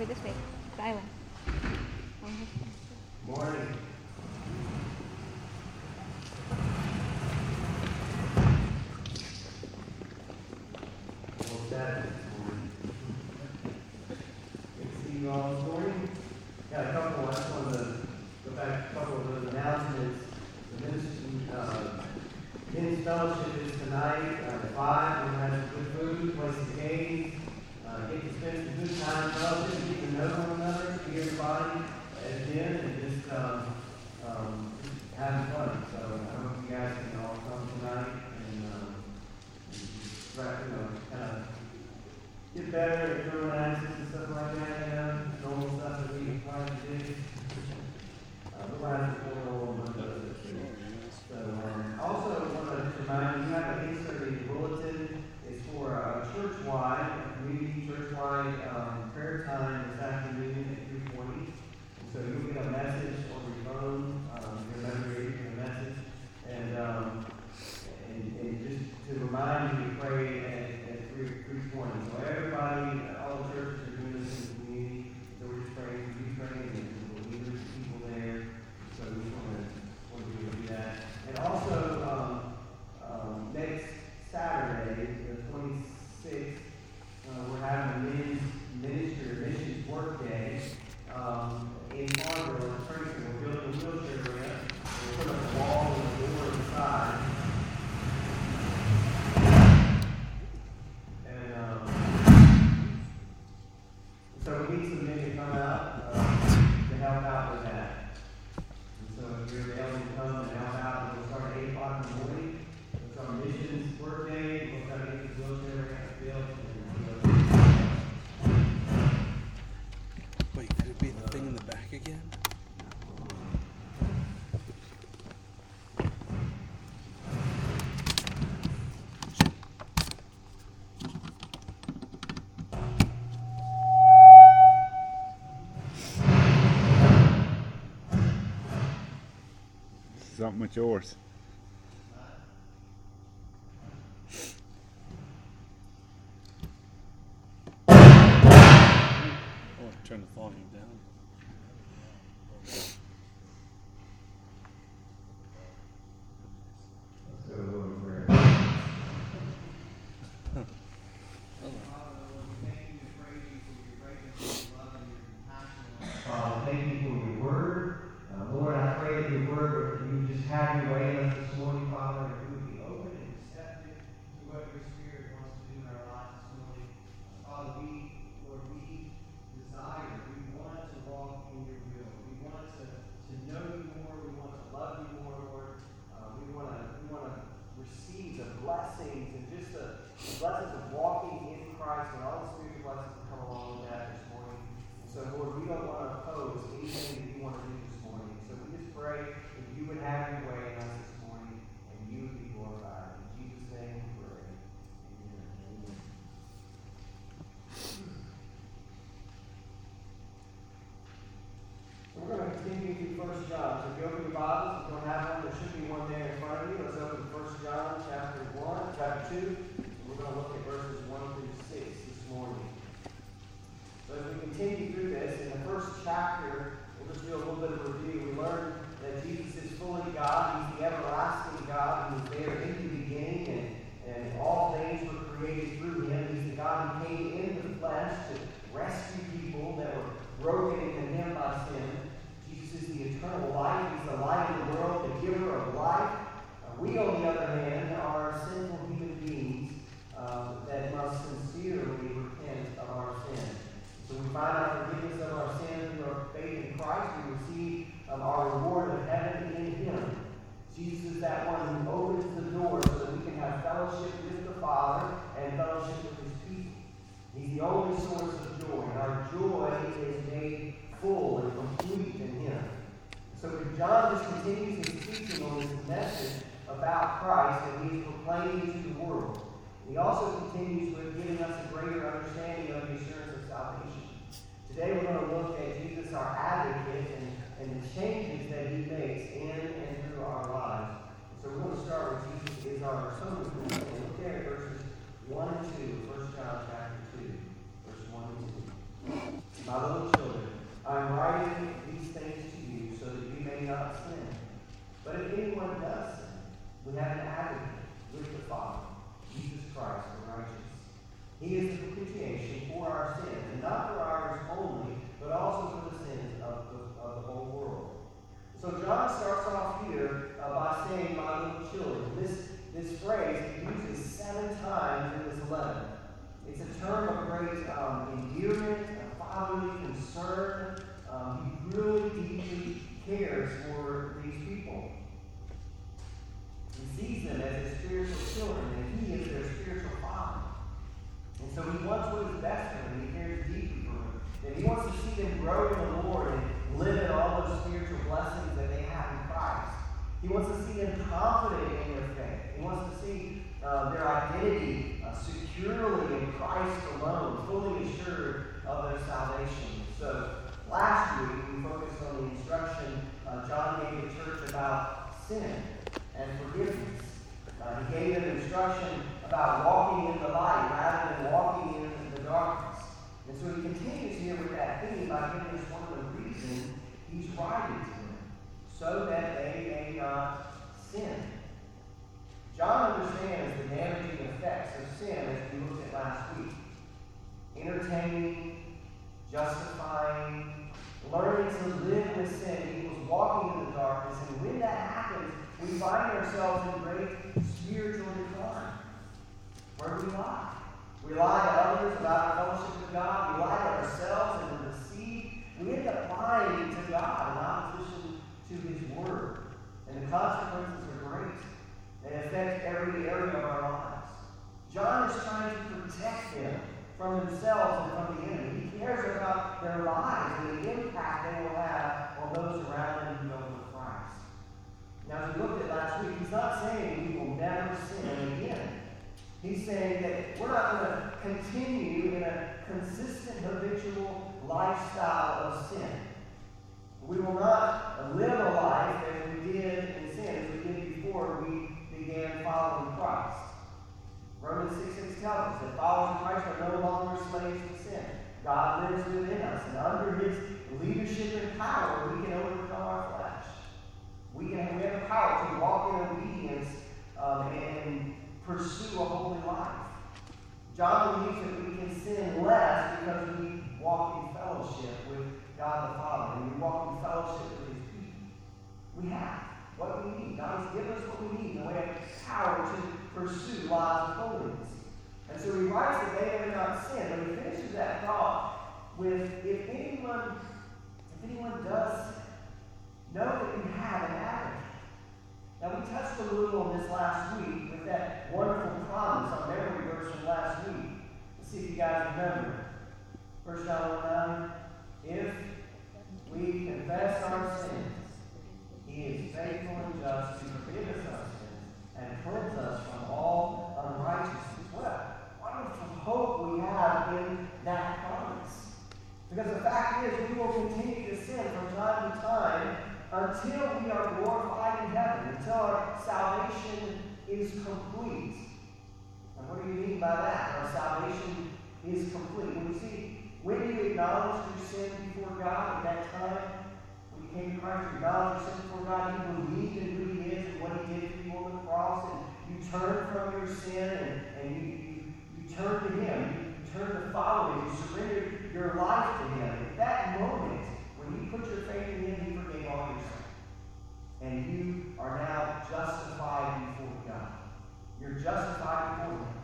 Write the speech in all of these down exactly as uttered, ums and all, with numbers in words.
this way. Silence. Morning. Well, Dad, good to see you all this morning. Got a couple. I just wanted to go back to a couple of those announcements. The ministry, uh, men's fellowship is tonight uh, at five. We're going to have some good food, play some games, uh, get to spend some good time fellowship, get to know one another, see everybody at the end, and just um, um, having fun. So I hope you guys can all come tonight and, um, and just, you know, kind of get better at criminal access and stuff like that, you know, normal stuff that we try to do. Uh, we're going to have to go on one of those. So, um, also, I want to remind you, you have an insert in your bulletin. It's for a church-wide, a community church-wide um, prayer time this afternoon at three twenty. So you'll get a message on your phone, um, your memory, a message, and, um, and and just to remind you to pray at, at three twenty. So everybody, all the churches are doing this in the community. So we're just praying for you, praying and the leaders, people there. So we just want to want you to do that. And also, um, um, next Saturday, the twenty-sixth, uh, we're having a men's ministry or missions work day. Um, in Fargo, in Springfield, we're building a wheelchair ramp. We'll put up a wall and a door inside. And um, so we need some men to come out uh, to help out with that. And so if you're able to come and help out, we'll start at eight o'clock in the morning. It's our missions work day. We'll try to get the wheelchair ramp built. Wait, could it be the thing in the back again? Something with yours. Oh, turn the volume down. Let's go a little prayer. Father, thank you for your word. Uh, Lord, I pray that your word, you just have your way in us this morning, Father, and we would be open and receptive to what your Spirit wants to do in our lives this morning. Uh, Father, we, Lord, we desire, we want to walk in your will. We want to, to know you more. We want to love you more, Lord. Uh, we want to we want to receive the blessings and just the, the blessings of walking in Christ and all the spiritual blessings that come along with that this morning. So, Lord, we don't want to oppose anything that you want to do this morning. So we just pray that you would have your way in us this morning and you would be glorified. In Jesus' name we pray. Amen. Amen. So we're going to continue through First John. So if you open your Bibles, if you don't have one, there should be one there in front of you. Let's open First John chapter one, chapter two. We're going to look at verses one through six this morning. So as we continue through this, in the first chapter, we'll just do a little bit of review. We learned that Jesus is fully God. He's the everlasting God. He was there in the beginning, and, and all things were created through him. He's the God who came in the flesh to rescue people that were broken and condemned by sin. Jesus is the eternal life. He's the light of the world, the giver of life. Uh, we, on the other hand, are sinful human beings uh, that must sincerely repent of our sin. So we find our forgiveness of our sins through our faith in Christ. We receive um, our reward of heaven in him. Jesus is that one who opens the door so that we can have fellowship with the Father and fellowship with his people. He's the only source of joy, and our joy is made full and complete in him. So John just continues his teaching on this message about Christ that he is proclaiming to the world. He also continues with giving us a greater understanding of the assurance of salvation. Today we're going to look at Jesus, our advocate, and, and the changes that he makes in and through our lives. So we're going to start with Jesus is our atonement. And look there at verses one and two, First John chapter two, verse one and two. My little may not sin. But if anyone does sin, we have an advocate with the Father, Jesus Christ the righteous. He is the propitiation for our sins, and not for ours only, but also for the sins of the, of the whole world. So John starts off here uh, by saying, my little children. This, this phrase he uses seven times in this letter. It's a term of great um, endearment, a fatherly concern. Um, he really deeply cares for these people. He sees them as his spiritual children, and he is their spiritual father. And so he wants what is best for them. He cares deeply for them. And he wants to see them grow in the Lord and live in all those spiritual blessings that they have in Christ. He wants to see them confident in their faith. He wants to see uh, their identity uh, securely in Christ alone, fully assured of their salvation. So last week we focused on the instruction uh, John gave the church about sin and forgiveness. Uh, he gave them instruction about walking in the light rather than walking in the darkness. And so he continues here with that theme by giving us one of the reasons he's writing to them, so that they may not sin. John understands the damaging effects of sin as we looked at last week. Entertaining, justifying, learning to live with sin equals walking in the darkness, and when that happens, we find ourselves in great spiritual decline. Where do we lie? We lie to others about our fellowship with God. We lie to ourselves and we deceive. We end up lying to God in opposition to His Word. And the consequences are great. They affect every area of our lives. John is trying to protect them from themselves and from the enemy. He cares about their lives and the impact they will have on those around them who don't know Christ. Now, as we looked at last week, he's not saying we will never sin again. He's saying that we're not going to continue in a consistent, habitual lifestyle of sin. We will not live a life as we did in sin, as we did before we began following Christ. Romans six six tells us that followers of Christ are no longer slaves to sin. God lives within us, and under His leadership and power, we can overcome our flesh. We, can, we have the power to walk in obedience um, and pursue a holy life. John believes that we can sin less because we walk in fellowship with God the Father, and we walk in fellowship with His people. We have what we need. God has given us what we need in the way of power to pursue lives of holiness. And so he writes that they may not sin, but he finishes that thought with, if anyone, if anyone does sin, know that you have an advocate. Now, we touched a little on this last week with that wonderful promise, our memory verse from last week. Let's see if you guys remember. First John one nine, if we confess our sins, He is faithful and just to forgive us our sins and cleanse us from all unrighteousness. What a wonderful hope we have in that promise. Because the fact is, we will continue to sin from time to time until we are glorified in heaven, until our salvation is complete. And what do you mean by that? Our salvation is complete. When you see, when you acknowledge your sin before God at that time, when you came to Christ, you acknowledge your sin before God, you believed in who He is and what He did for you on the cross, and you turn from your sin and, and you, you, you turn to Him. You, you turn to follow Him. You surrender your life to Him. At that moment, when you put your faith in Him, He forgave all your sin. And you are now justified before God. You're justified before Him.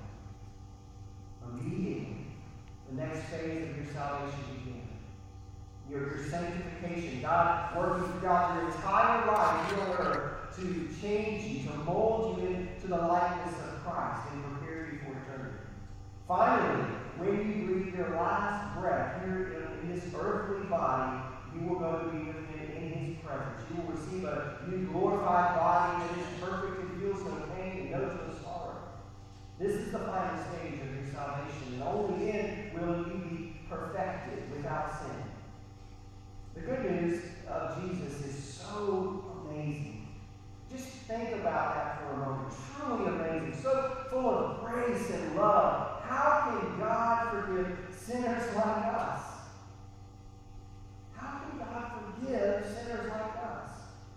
Immediately, the next phase of your salvation begins. Your, your sanctification. God working throughout your entire life here on earth to change you, to mold you into the likeness of Christ and prepare you for eternity. Finally, when you breathe your last breath here in, in this earthly body, you will go to be with Him in His presence. You will receive a new glorified body that is perfect and feels no pain and knows no sorrow. This is the final stage of your salvation, and only then will you be perfected without sin. The good news of Jesus is so amazing. Just think about that for a moment. Truly amazing. So full of grace and love. How can God forgive sinners like us? How can God forgive sinners like us?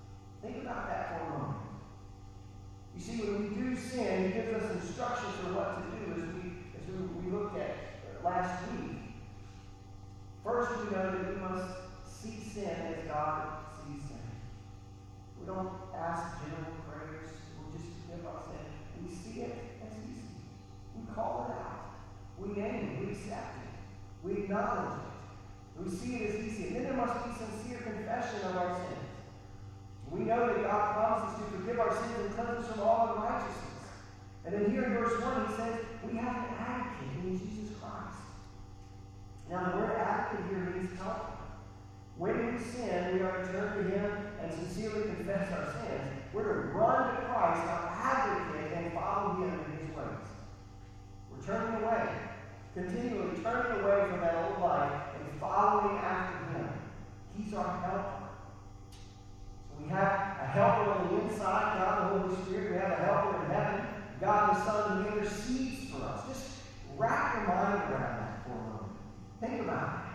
We don't ask general prayers. We just forgive our sin. We see it as He sees it. We call it out. We name it. We accept it. We acknowledge it. We see it as He sees it. Then there must be sincere confession of our sins. We know that God promises to forgive our sins and cleanse us from all unrighteousness. And then here in verse one, He says, we have an advocate in Jesus Christ. Now, the word advocate here means helper. When we sin, we are to turn to Him and sincerely confess our sins. We're to run to Christ, our advocate, and follow Him in His ways. We're turning away, continually turning away from that old life and following after Him. He's our helper. So we have a helper on the inside, God the Holy Spirit. We have a helper in heaven, God the Son, who intercedes for us. Just wrap your mind around that for a moment. Think about it.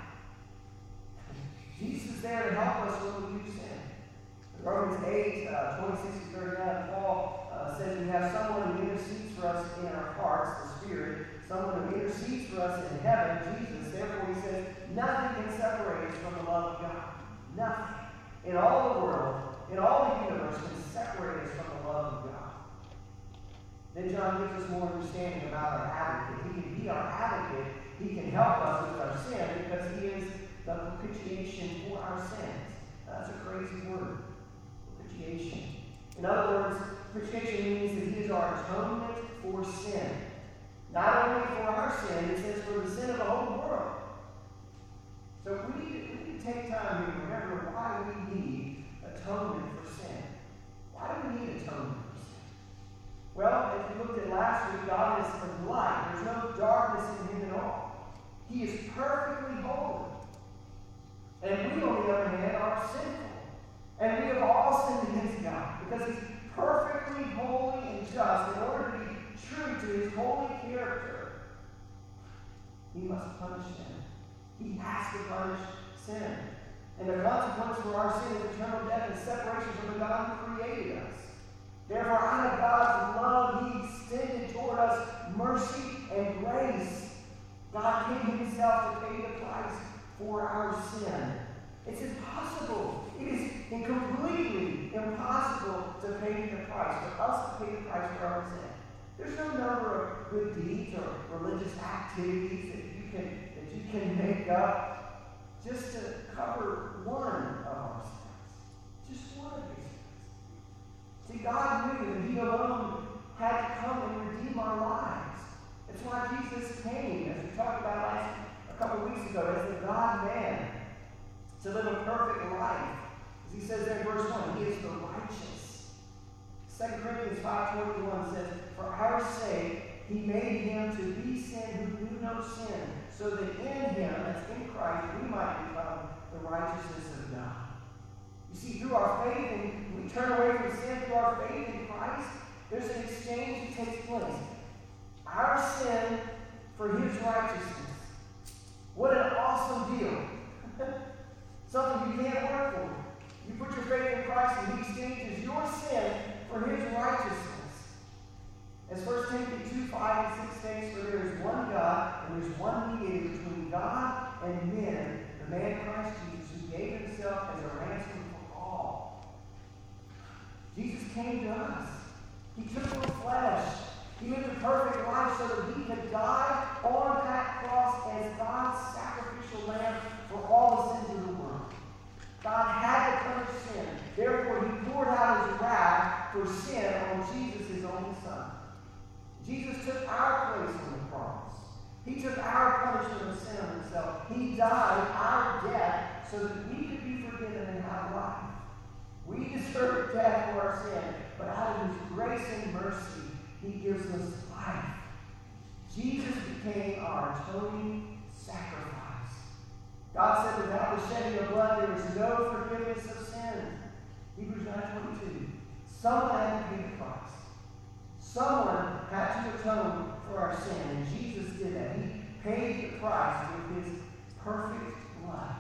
Jesus is there to help us when we do sin. In Romans eight, uh, twenty-six to thirty-nine, Paul uh, says we have someone who intercedes for us in our hearts, the Spirit, someone who intercedes for us in heaven, Jesus. Therefore, he says, nothing can separate us from the love of God. Nothing in all the world, in all the universe, can separate us from the love of God. Then John gives us more understanding about our advocate. He can be our advocate. He can help us with our sin because He is the propitiation for our sins. That's a crazy word. Propitiation. In other words, propitiation means that He is our atonement for sin. Not only for our sin, it says for the sin of the whole world. So we need, to, we need to take time here to remember why we need atonement for sin. Why do we need atonement for sin? Well, as we looked at last week, God is of light. There's no darkness in Him at all. He is perfectly holy. And we, on the other hand, are sinful. And we have all sinned against God because He's perfectly holy and just. In order to be true to His holy character, He must punish sin. He has to punish sin. And the consequence for our sin is eternal death and separation from the God who created us. Therefore, out of God's love, He extended toward us mercy and grace. God gave Himself to pay the price for our sin. It's impossible. It is completely impossible to pay the price, for us to pay the price for our sin. There's no number of good deeds or religious activities that you can that you can make up just to cover one of our sins. Just one of these sins. See, God knew that He alone had to come and redeem our lives. That's why Jesus came, as we talked about last a couple of weeks ago, as the God-man, to live a perfect life. As He says there in verse one, He is the righteous. Second Corinthians five twenty-one says, for our sake He made Him to be sin who knew no sin, so that in Him, that's in Christ, we might become the righteousness of God. You see, through our faith, and we turn away from sin through our faith in Christ, there's an exchange that takes place. Our sin for His righteousness. What an awesome deal. Something you can't work for. You put your faith in Christ and He exchanges your sin for His righteousness. As First Timothy two, five, and six states, for there is one God and there is one mediator between God and men, the man Christ Jesus, who gave Himself as a ransom for all. Jesus came to us. He took on flesh. He lived a perfect life so that He could die on that cross as God's sacrificial lamb for all the sins of the world. God had to punish sin. Therefore, He poured out His wrath for sin on Jesus, His only Son. Jesus took our place on the cross. He took our punishment of sin on Himself. He died our death so that we could be forgiven and have life. We deserve death for our sin, but out of His grace and mercy, He gives us life. Jesus became our atoning sacrifice. God said without the shedding of blood there is no forgiveness of sin. Hebrews nine twenty-two. Someone had to pay the price. Someone had to atone for our sin, and Jesus did that. He paid the price with His perfect blood.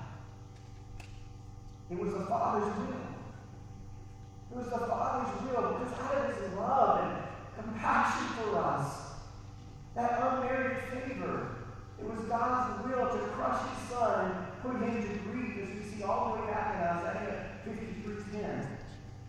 It was the Father's will. It was the Father's will because out of His love and compassion for us, that unmerited favor, it was God's will to crush His Son and put Him to grief, as we see all the way back in Isaiah fifty-three ten.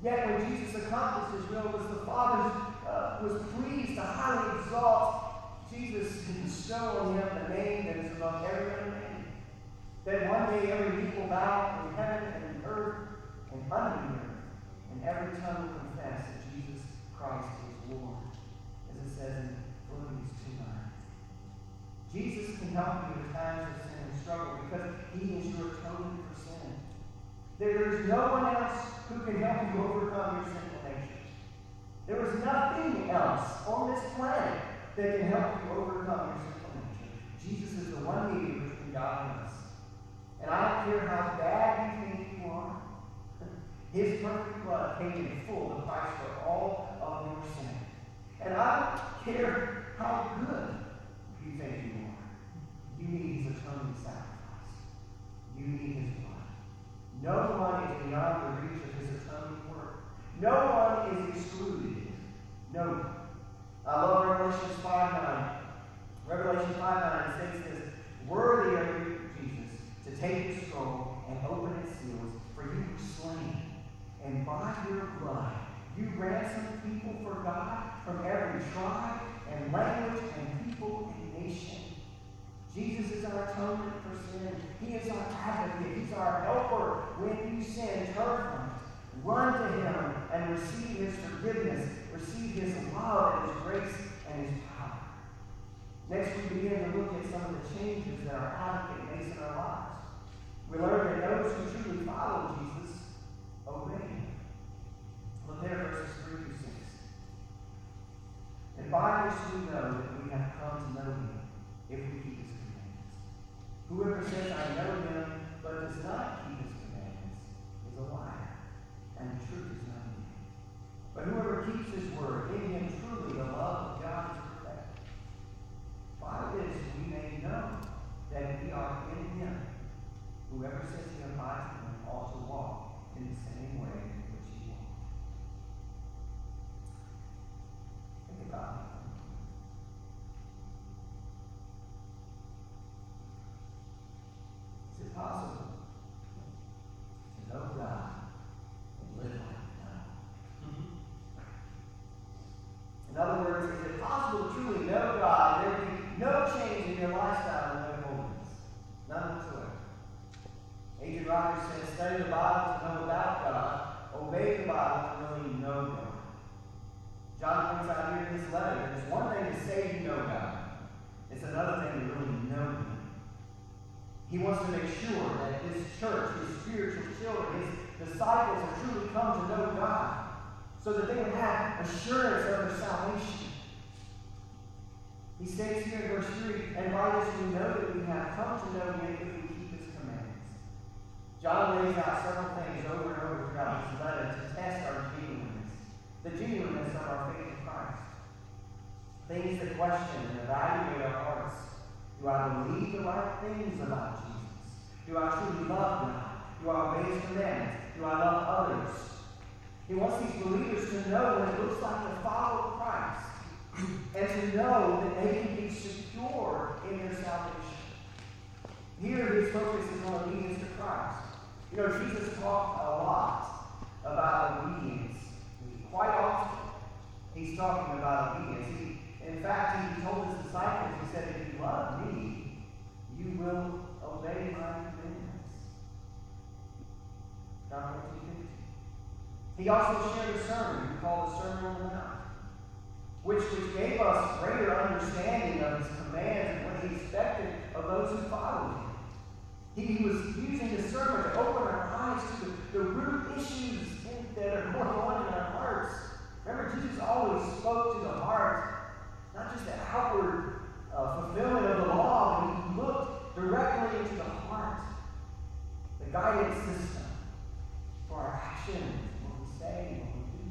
Yet when Jesus accomplished his will, was the Father uh, was pleased to highly exalt Jesus and bestow on him the name that is above every other name. That one day every knee will bow in heaven and in earth and under the earth, and every tongue will confess that Jesus Christ is Lord, as it says in Philippians two nine. Jesus can help you in times of sin and struggle because he is your atonement for sin. There is no one else who can help you overcome your sinful nature. There is nothing else on this planet that can help you overcome your sinful nature. Jesus is the one mediator between God and us. And I don't care how bad you think you are, his perfect blood paid in full the price for all of your sin. And I don't care how good you think you are. You need his atoning sacrifice. You need his blood. No one is beyond the reach of his atoning work. No one is excluded. No one. I love Revelation five nine. Revelation five nine states this: worthy are you, Jesus, to take the scroll and open its seals, for you were slain, and by your blood you ransomed people for God from every tribe and language and people and nation. Jesus is our atonement for sin. He is our advocate. He's our helper. When you sin, turn from it. Run to him and receive his forgiveness, receive his love and his grace and his power. Next, we begin to look at some of the changes that our advocate makes in our lives. We learn that those who truly follow Jesus obey him. Look there, verses three through six. And by this we know that we have come to know him, if we keep his commandments. Whoever says, I know him, but does not keep his commandments, is a liar, and the truth is not in him. But whoever keeps his word, in him truly the love of God is perfected. By this we may know that we are in him. Whoever says he abides in him ought to walk in the same way in which he walked. Think about it. Is it possible to know God and live like him? In other words, is it possible to truly know God and there be no change in your lifestyle and no holiness? None whatsoever. Adrian Rogers says, study the Bible to know about God, obey the Bible to really know God. John points out here in this letter, it's one thing to say you know God. It's another thing to really know him. He wants to make sure that his church, his spiritual children, his disciples have truly come to know God, so that they would have assurance of their salvation. He states here in verse three, and by this we know that we have come to know him if we keep his commandments. John lays out several things over and over throughout his letter to test our genuineness, the genuineness of our faith in Christ. Things that question and evaluate our hearts. Do I believe the right things about Jesus? Do I truly love God? Do I obey his commandments? Do I love others? He wants these believers to know what it looks like to follow Christ and to know that they can be secure in their salvation. Here, his focus is on obedience to Christ. You know, Jesus talked a lot about obedience. Quite often, he's talking about obedience. He, in fact, he told his disciples, he said, if you love me, you will obey my commandments. John fourteen fifteen. He also shared a sermon we call the Sermon on the Mount, which, which gave us greater understanding of his commands and what he expected of those who followed him. He was using the sermon to open our eyes to the, the root issues in, that are going on in our hearts. Remember, Jesus always spoke to the heart, not just the outward uh, fulfillment of the law, but he looked directly into the heart, the guidance system for our actions, what we say, what we do.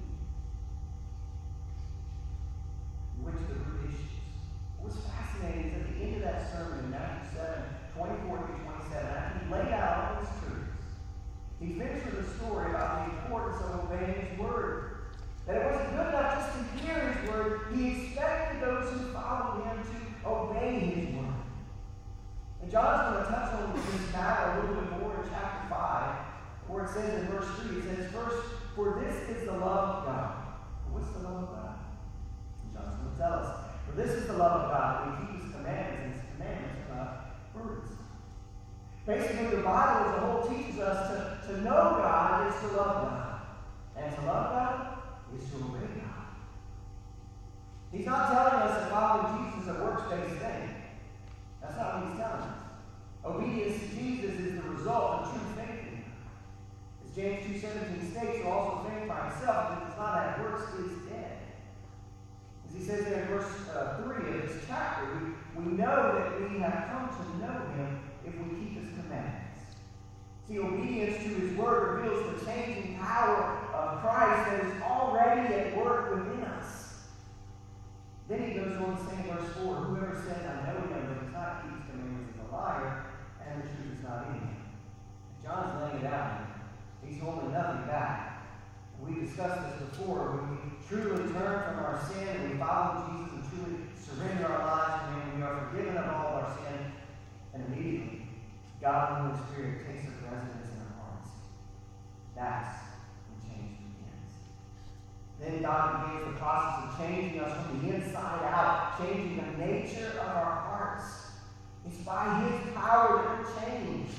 We went to the root issues. What was fascinating is at the end of that sermon in Matthew seven, twenty-four through twenty-seven, after he laid out all these truths, he finished with a story about the importance of obeying his word. That it wasn't good enough just to hear his word. He expected those who followed him to obey his word. And John's going to touch on this matter a little bit more in chapter five, where it says in verse three, it says, first, for this is the love of God. What's the love of God? John's going to tell us. For this is the love of God, that we keep his commandments, and his commandments are not words. Basically, the Bible as a whole teaches us to, to know God is to love God. And to love God is to obey God. He's not telling us that following Jesus is a works-based thing. That's not what he's telling us. Obedience to Jesus is the result of true faith in him. As James two seventeen states, who also faith by himself, if it does not have works, is dead. As he says there in verse uh, three of this chapter, we, we know that we have come to know him if we keep his commandments. See, obedience to his word reveals the changing power of Christ that is already at work within us. Then he goes on to say in verse four, whoever says, I know him, but does not keep his commandments is a liar, and the truth is not in him. John's laying it out here. He's holding nothing back. We discussed this before. When we truly turn from our sin and we follow Jesus and truly surrender our lives to him, we are forgiven of all our sin, and immediately God and the Holy Spirit takes up residence in our hearts. That's when change begins. Then God begins the process of changing us from the inside out, changing the nature of our hearts. It's by his power that we're changed.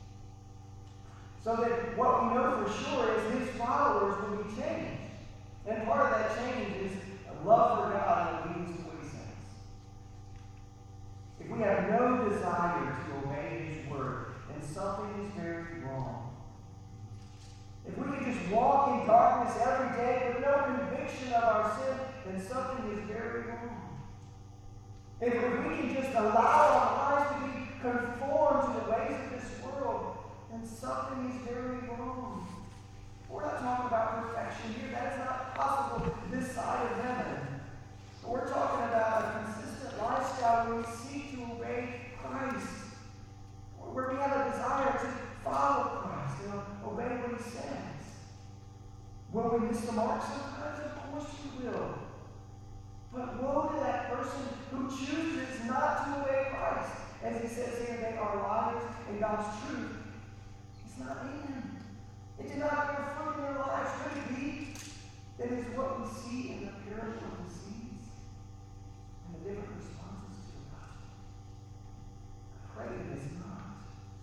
So that what we know for sure is his followers will be changed. And part of that change is a love for God and obedience to what he says. If we have no desire to obey his word, then something is very wrong. If we can just walk in darkness every day with no conviction of our sin, then something is very wrong. If we can just allow our lives to be conformed to the ways of this world, then something is very wrong. We're not talking about perfection here. That's not possible this side of heaven. But we're talking about a consistent lifestyle where we seek to obey Christ, where we have a desire to follow Christ and obey what he says. Will we miss the mark sometimes? Of course we will. But woe to that person who chooses not to obey Christ. As he says here, they are liars and God's truth is not in them. It did not bear fruit in their lives. Could it be that is what we see in the parable of the seeds and the different responses to the gospel? I pray it is not.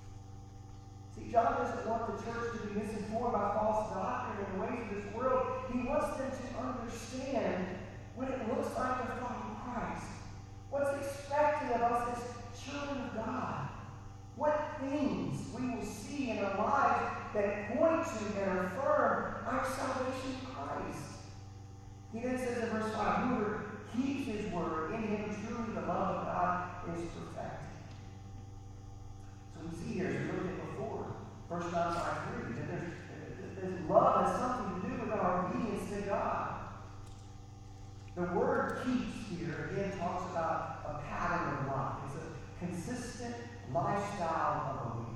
See, John doesn't want the church to be misinformed by false doctrine and the ways of this world. He wants them to understand what it looks like to follow Christ. What's expected of us as children of God. What things we will see in our lives that point to and affirm our salvation in Christ. He then says in verse five, whoever keeps his word, in him truly the love of God is perfected. So we see here, as we looked at before, First John five three, that there's, there's love has something to do with our obedience to God. The word keeps here, again, talks about a pattern of life. It's a consistent lifestyle of obedience.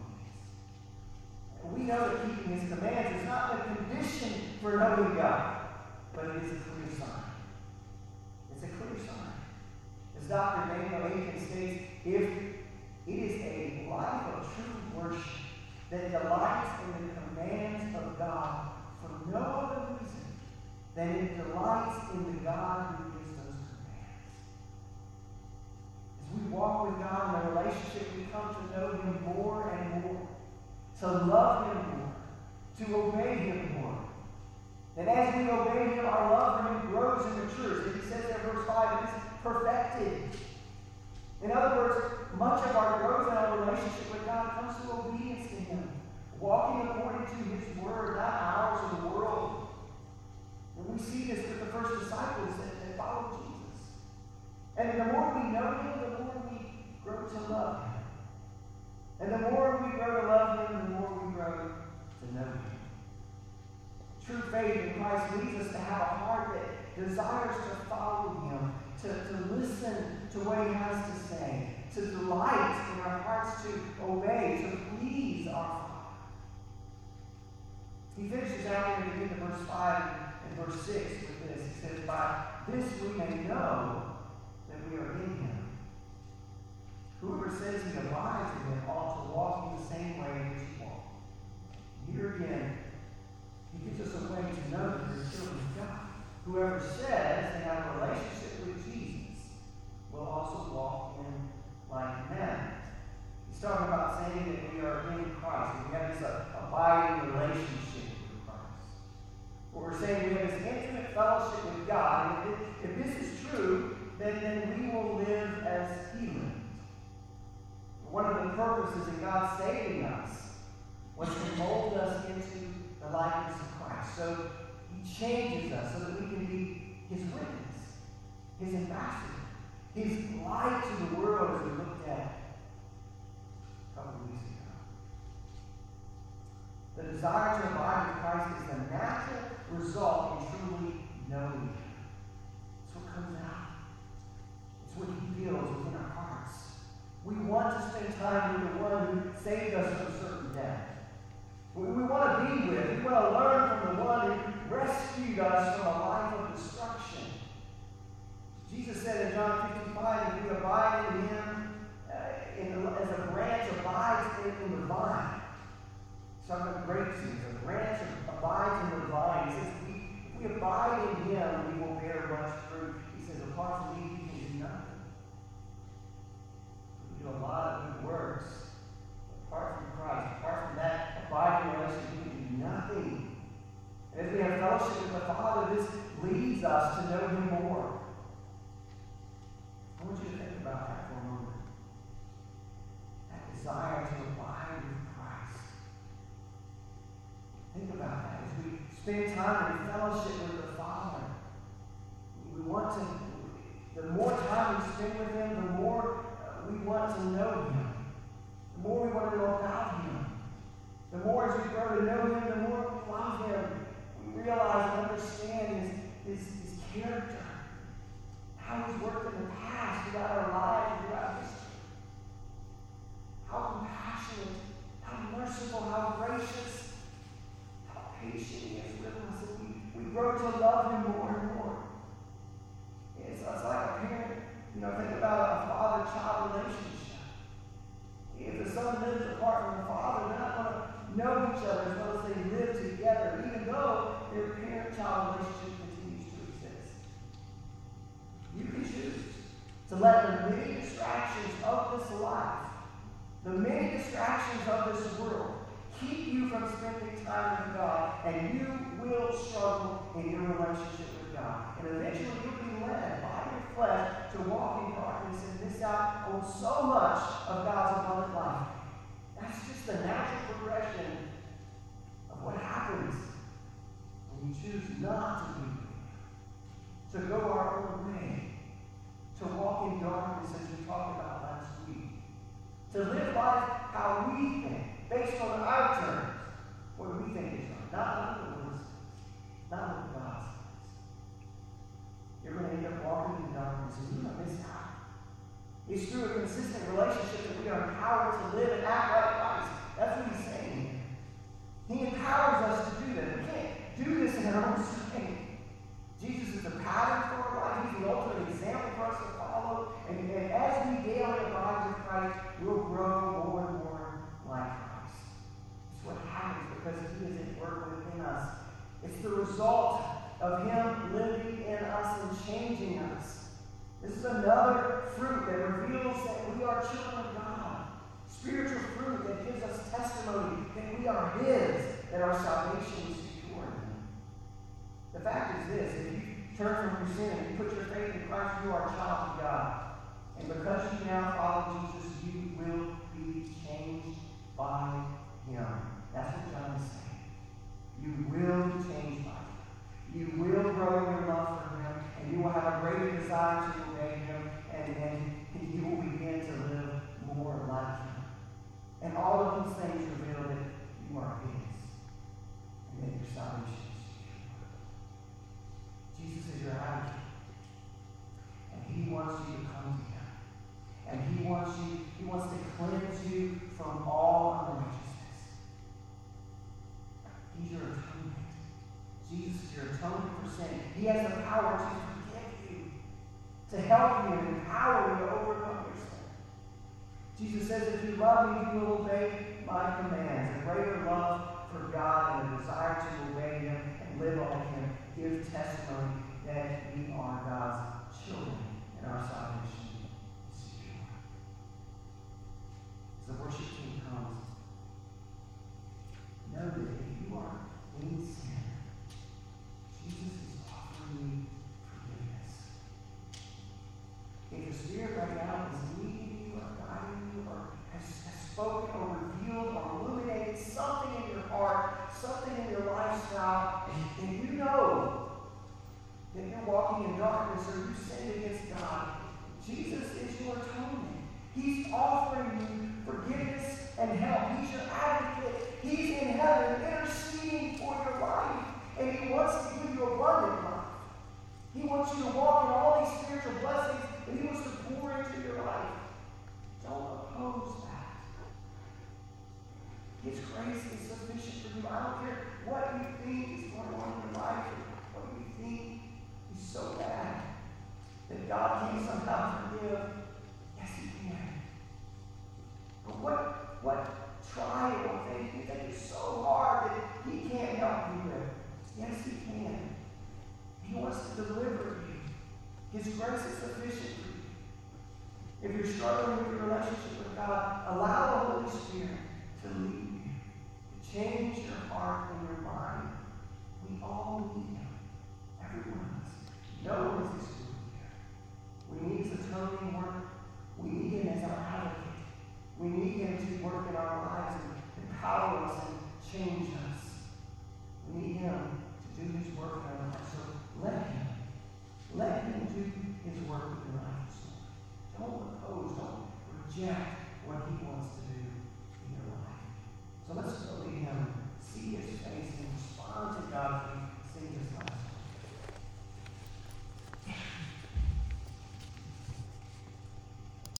We know that keeping his commands is not the condition for knowing God, but it is a clear sign. It's a clear sign. As Doctor Daniel Aiken states, if it is a life of true worship that delights in the commands of God for no other reason than it delights in the God who gives those commands. As we walk with God in a relationship, we come to know him more and more, to love him more, to obey him more. And as we obey him, our love for him grows and matures. As he says in verse five, it is perfected. In other words, much of our growth in our relationship with God comes through obedience to him, walking according to his word, not ours or the world. And we see this with the first disciples that, that followed Jesus. And the more we know him, the more we grow to love him. And the more we grow to love him, the more we grow to know him. True faith in Christ leads us to have a heart that desires to follow him, to, to listen to what he has to say, to delight in our hearts to obey, to please our Father. He finishes out here in verse five and verse six with this. He says, by this we may know that we are in him. Whoever says he abides in him ought to walk in the same way in which he walked. Here again, He gives us a way to know that we're children of God. Whoever says they have a relationship with Jesus will also walk in like manner. He's talking about saying that we are in Christ, and we have this uh, abiding relationship with Christ. What we're saying, we have this intimate fellowship with God, and if, if this is true, then, then we will live as He lived. One of the purposes in God saving us was to mold us into the likeness of Christ. So He changes us so that we can be His witness, His ambassador, His light to the world, as we looked at a couple of weeks ago. The desire to abide with Christ is the natural result in truly knowing Him. It's what comes out. It's what He feels within our hearts. We want to spend time with the one who saved us from certain death. We, we want to be with, we want to learn from the one who rescued us from a life of destruction. Jesus said in John fifteen-five, if we abide in Him, uh, in the, as a branch abides in, in the vine. Some of the grapes, a branch abides in the vine. He says, if we, if we abide in Him, we will bear much fruit. He says, apart from me, you can do nothing. We do a lot of good works. Apart from Christ, apart from that abiding relationship, we can do nothing. And as we have fellowship with the Father, this leads us to know Him more. I want you to think about that for a moment. That desire to abide with Christ. Think about that. As we spend time in fellowship with the Father, we want to, the more time we spend with Him, the more uh, we want to know Him. The more we want to know about Him. The more as we grow to know Him, the more we love Him. We realize and understand His, His, His character. How He's worked in the past, throughout our lives, throughout history. How compassionate, how merciful, how gracious, how patient He is with us. And we, we grow to love Him more and more. It's, it's like a parent, you know, think about a father-child relationship. If the son lives apart from the father, they're not going to know each other as well as they live together, even though their parent-child relationship continues to exist. You can choose to let the many distractions of this life, the many distractions of this world, keep you from spending time with God, and you will struggle in your relationship with God. And eventually you'll be led by your flesh to walk in darkness and miss out on so much of God's abundant life. That's just the natural progression of what happens when you choose not to be with Him, to go our own way, to walk in darkness as we talked about last week, to live life how we think, based on our terms, what we think is right, not what the Lord says, not what God says. You're going to end up walking in darkness and you're going to miss out. It's through a consistent relationship that we are empowered to live and act like Christ. That's what He's saying here. He empowers us to do that. We can't do this in our own strength. Jesus is a pattern for our life. He's the ultimate example for us to follow. And, and as we daily abide with Christ, we'll grow more and more like Christ. It's what happens because He is at work within us. It's the result of Him living in us and changing us. This is another fruit that reveals that we are children of God. Spiritual fruit that gives us testimony that we are His, that our salvation is secure in Him. The fact is this: if you turn from your sin and you put your faith in Christ, you are a child of God. And because you now follow Jesus, you will be changed by Him. That's what John is saying. You will be changed by Him. You will grow in your love for Him, and you will have a greater desire to obey Him, and, and you will begin to live more like Him. And all of these things reveal that you are His, and that your salvation is secure. Jesus is your advocate, and He wants you to come to Him, and He wants you, He wants to cleanse you from all unrighteousness. He's your atonement. Jesus is your atonement for sin. He has the power to forgive you, to help you and empower you to overcome your sin. Jesus says, if you love me, you will obey my commands. A greater love for God and a desire to obey Him and live like Him, give testimony that we are God's children and our salvation is secure. As the worship team comes, know that if you are in sin, Jesus is offering you forgiveness. If the Spirit right now is leading you or guiding you or has, has spoken or revealed or illuminated something in your heart, something in your lifestyle, and, and you know that you're walking in darkness or you sinned against God, Jesus is your atonement. He's offering you forgiveness and help. He's your advocate. He's in heaven interceding for your life. And He wants to give you abundant life. He wants you to walk in all these spiritual blessings that He wants to pour into your life. Don't oppose that. His grace is sufficient for you. I don't care what you think is going on in your life or what you think is so bad that God can somehow forgive. Yes, He can. But what, what trial or thing you think is so hard that He can't help you with? Yes, He can. He wants to deliver you. His grace is sufficient for you. If you're struggling with your relationship with God, allow the Holy Spirit to lead you, to change your heart and your mind. We all need Him. Every one of us. No one is excluded here. We need His atoning work. We need Him as our advocate. We need Him to work in our lives and empower us and change us. We need Him to do His work in our lives. So let Him. Let Him do His work in your life. So don't oppose, don't reject what He wants to do in your life. So let's go to Him.